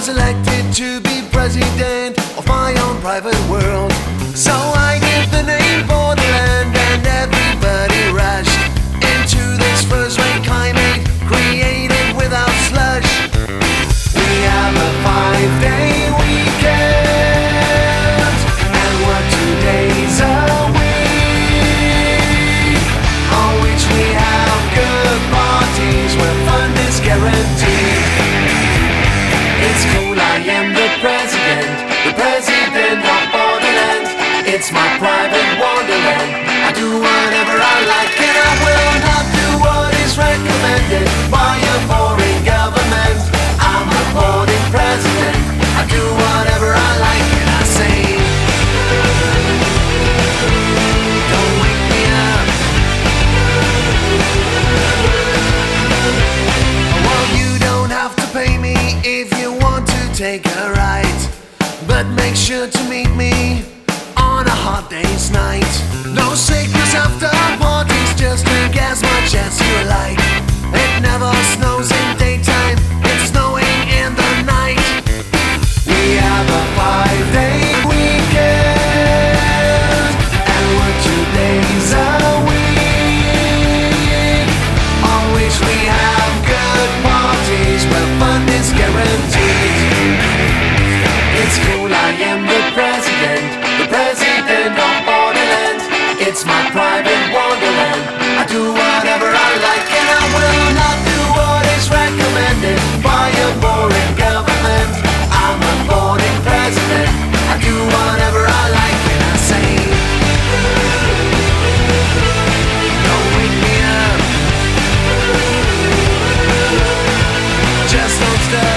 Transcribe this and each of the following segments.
was elected to be president of my own private world. So I give the name Borderland, and everybody rushed into this first-rate climate created without slush. We have a 5-day weekend and work 2 days a week, on which we have good parties where fun is guaranteed. It's cool, I am the president of Borderland. It's my private wonderland. I do whatever I like, and I will not do what is recommended by a boring government. I'm a boarding president. I do whatever I like, and I say, don't wake me up. Well, you don't have to pay me if you want to take a ride, but make sure to meet me on a hot day's night. No sickness after parties, just drink as much as you like. It never snows in daytime, it's snowing in the night. We have a 5-day weekend and work 2 days a week, on which we have good parties where fun is guaranteed. It's cool, I am the president of Borderland. It's my private wonderland. I do whatever I like, and I will not do what is recommended by a boring government. I'm a boarding president. I do whatever I like, and I say, don't wake me up. Just don't stay.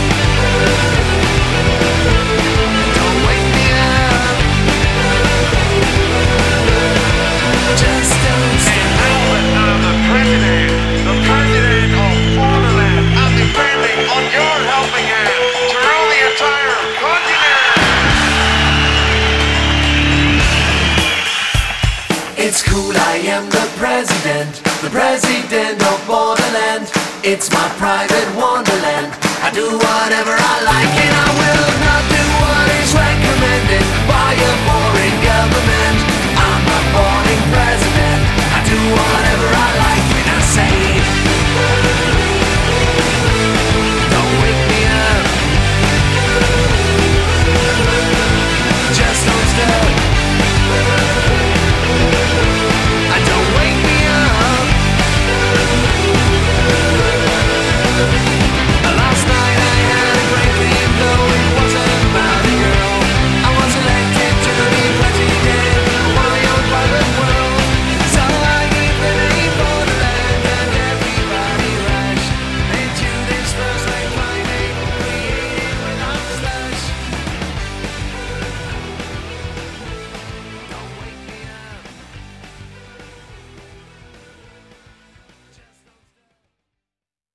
Don't wake me up. Just don't stay. And now that I'm the president of Borderland, I'm depending on your helping hand to rule the entire continent. It's cool, I am the president of Borderland. It's my private wonderland. I do whatever I like, and I will not do what is recommended by a boring government. I'm a boring president.